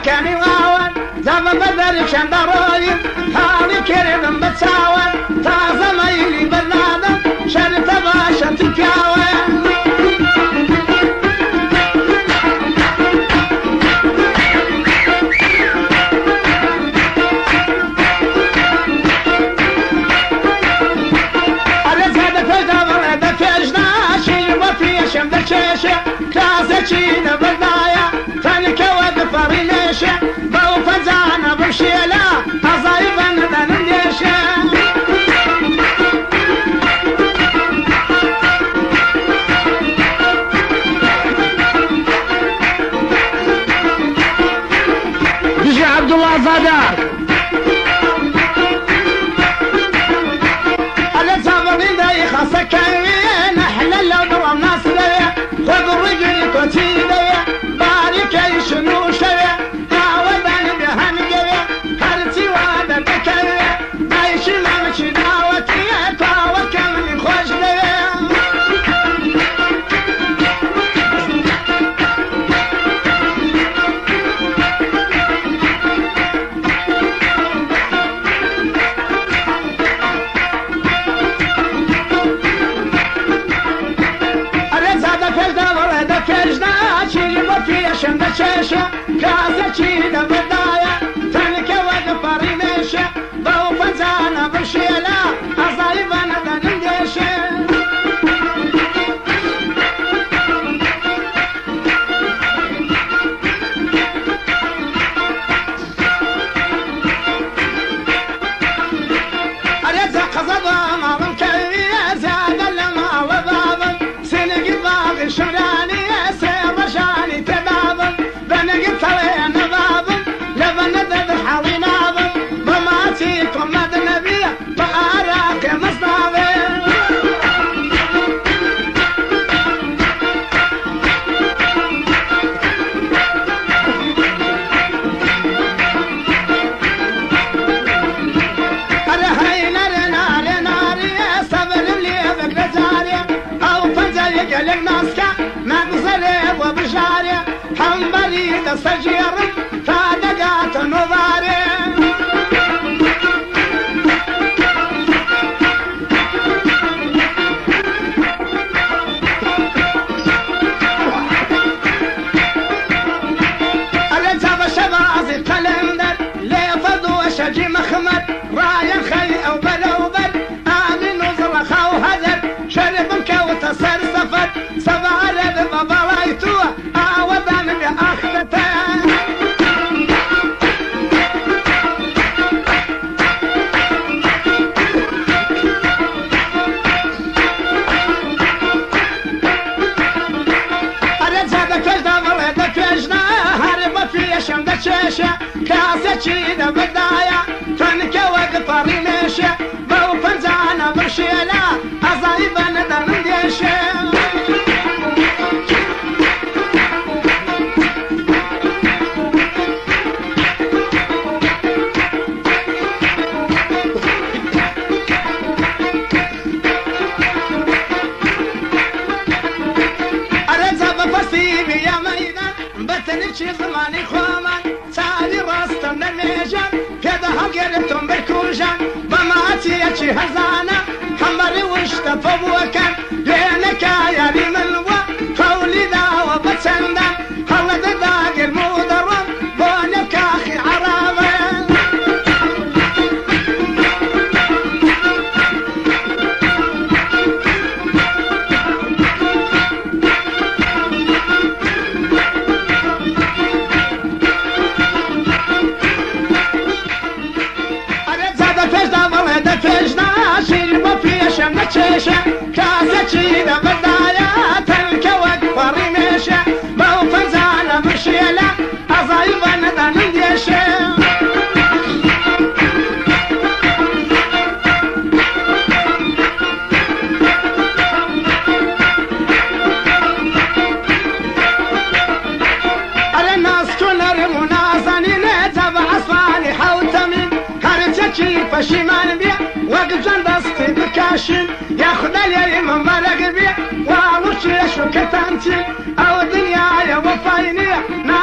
كاني واwan زمن بدر شندروي حالي كريم بتساوي تازه ميلي بنادم شرط باشا تكاوي كاسكين بالدايا تنك وقفر ليشة بوفزانا بمشيلا أصايبا ندن ليشة بيجي عبد الله زادار على زمن داي خاصك احنا لو دوام ناس ليا خذ الرجل كتيبه بارك شنو شويه عاودان بهم جويه هرتي وهذا بكيه عايش ما مشي دعوتي توكل من خوش ليا شند چشه کاسه د بدایا تنک وقفر میشه با فنزانه بشیلا ازایبان دنم دیشه ارز قزبا ما بنكوي زاد لما وبابا سنقي باغي شمراني سيرشاني تبابا بنقي ثوين بابا لبن ذب حالي نابا بماتيكم مد نبي بأراك مصنابي قلق ناسكا مقصري وبشاري حنبلي تستجير فادقات نظاري الانتاب الشبازي قلندر ليفض وشجي مخمر راين خي او بلوبر امن وزر خاو هدر شرب مكوت سر سفر سبع رب بابايتو اعوضان باخرته كاسة د بدايا تنك وقفر ليشة بو فنزانة برشيلا أصايبا ندن ديشة أرزا بفصيبي يا ميدان بتنشي زماني خوامان سالي راستم للميجان كده هقلتم بالكوجان بماتي اتشي هزانا حمري واشتفى بوكان لينك يا لي منوى قولي داوى بتسندان خلد داقي المودران بونك اخي عرابي چشه کاسه چی د بدایا تنک وقفر میشه بو فنزانه برشیلا ازایبان دنم دیشه اره ناس کنر منازنی نتب اصفانی حوتمین هر چی پشیمان بیا وقت جان دستی بکاشین يا خدالي من برق بي وعوش شو كتانتي او دنيا يا وفايني